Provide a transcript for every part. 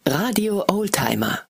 Radio Oldtimer.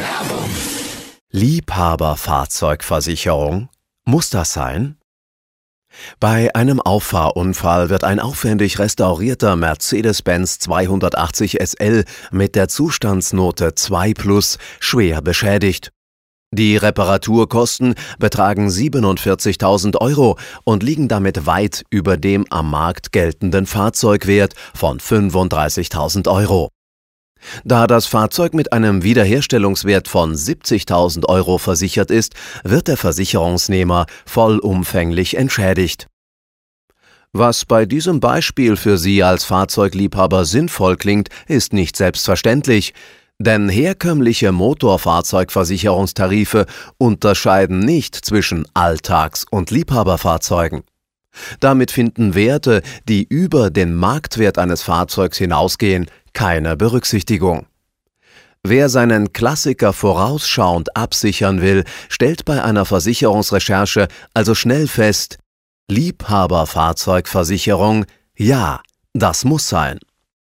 Liebhaberfahrzeugversicherung? Muss das sein? Bei einem Auffahrunfall wird ein aufwendig restaurierter Mercedes-Benz 280 SL mit der Zustandsnote 2+ schwer beschädigt. Die Reparaturkosten betragen 47.000 € und liegen damit weit über dem am Markt geltenden Fahrzeugwert von 35.000 €. Da das Fahrzeug mit einem Wiederherstellungswert von 70.000 € versichert ist, wird der Versicherungsnehmer vollumfänglich entschädigt. Was bei diesem Beispiel für Sie als Fahrzeugliebhaber sinnvoll klingt, ist nicht selbstverständlich, denn herkömmliche Motorfahrzeugversicherungstarife unterscheiden nicht zwischen Alltags- und Liebhaberfahrzeugen. Damit finden Werte, die über den Marktwert eines Fahrzeugs hinausgehen, keine Berücksichtigung. Wer seinen Klassiker vorausschauend absichern will, stellt bei einer Versicherungsrecherche also schnell fest: Liebhaberfahrzeugversicherung, ja, das muss sein.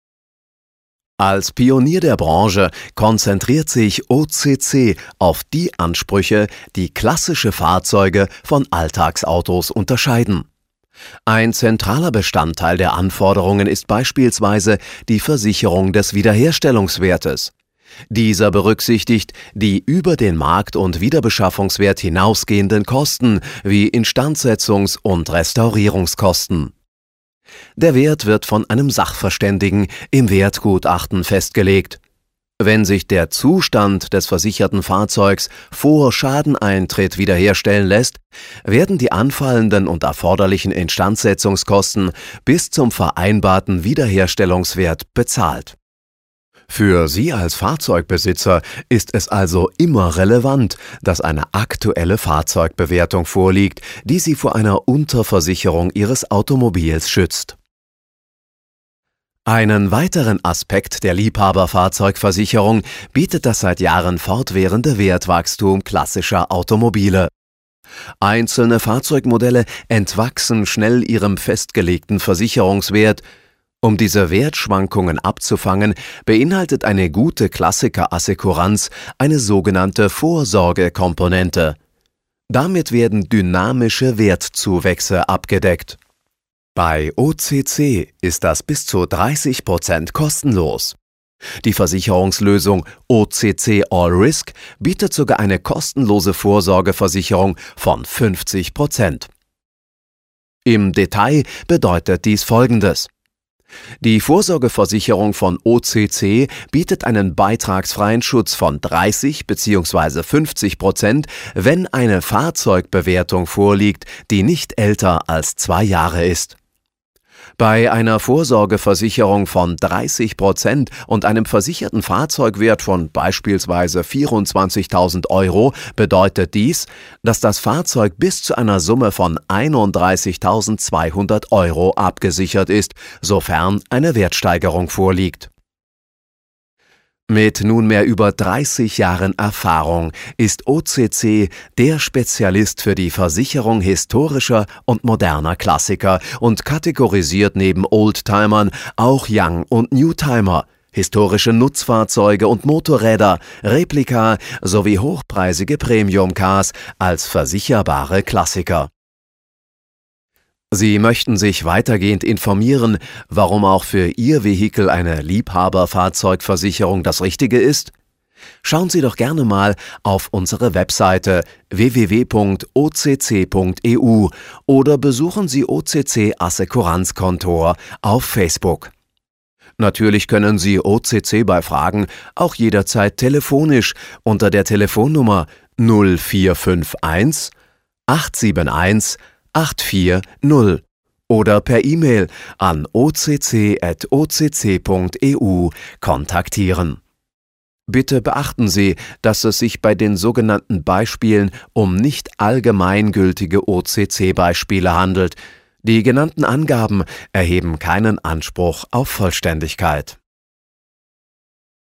Als Pionier der Branche konzentriert sich OCC auf die Ansprüche, die klassische Fahrzeuge von Alltagsautos unterscheiden. Ein zentraler Bestandteil der Anforderungen ist beispielsweise die Versicherung des Wiederherstellungswertes. Dieser berücksichtigt die über den Markt- und Wiederbeschaffungswert hinausgehenden Kosten wie Instandsetzungs- und Restaurierungskosten. Der Wert wird von einem Sachverständigen im Wertgutachten festgelegt. Wenn sich der Zustand des versicherten Fahrzeugs vor Schadeneintritt wiederherstellen lässt, werden die anfallenden und erforderlichen Instandsetzungskosten bis zum vereinbarten Wiederherstellungswert bezahlt. Für Sie als Fahrzeugbesitzer ist es also immer relevant, dass eine aktuelle Fahrzeugbewertung vorliegt, die Sie vor einer Unterversicherung Ihres Automobils schützt. Einen weiteren Aspekt der Liebhaberfahrzeugversicherung bietet das seit Jahren fortwährende Wertwachstum klassischer Automobile. Einzelne Fahrzeugmodelle entwachsen schnell ihrem festgelegten Versicherungswert. Um diese Wertschwankungen abzufangen, beinhaltet eine gute Klassiker-Assekuranz eine sogenannte Vorsorgekomponente. Damit werden dynamische Wertzuwächse abgedeckt. Bei OCC ist das bis zu 30% kostenlos. Die Versicherungslösung OCC All Risk bietet sogar eine kostenlose Vorsorgeversicherung von 50%. Im Detail bedeutet dies Folgendes: Die Vorsorgeversicherung von OCC bietet einen beitragsfreien Schutz von 30 bzw. 50%, wenn eine Fahrzeugbewertung vorliegt, die nicht älter als 2 Jahre ist. Bei einer Vorsorgeversicherung von 30% und einem versicherten Fahrzeugwert von beispielsweise 24.000 € bedeutet dies, dass das Fahrzeug bis zu einer Summe von 31.200 € abgesichert ist, sofern eine Wertsteigerung vorliegt. Mit nunmehr über 30 Jahren Erfahrung ist OCC der Spezialist für die Versicherung historischer und moderner Klassiker und kategorisiert neben Oldtimern auch Young- und Newtimer, historische Nutzfahrzeuge und Motorräder, Replika sowie hochpreisige Premium-Cars als versicherbare Klassiker. Sie möchten sich weitergehend informieren, warum auch für Ihr Vehikel eine Liebhaberfahrzeugversicherung das Richtige ist? Schauen Sie doch gerne mal auf unsere Webseite www.occ.eu oder besuchen Sie OCC Assekuranzkontor auf Facebook. Natürlich können Sie OCC bei Fragen auch jederzeit telefonisch unter der Telefonnummer 0451 871 840 oder per E-Mail an occ@occ.eu kontaktieren. Bitte beachten Sie, dass es sich bei den sogenannten Beispielen um nicht allgemeingültige OCC-Beispiele handelt. Die genannten Angaben erheben keinen Anspruch auf Vollständigkeit.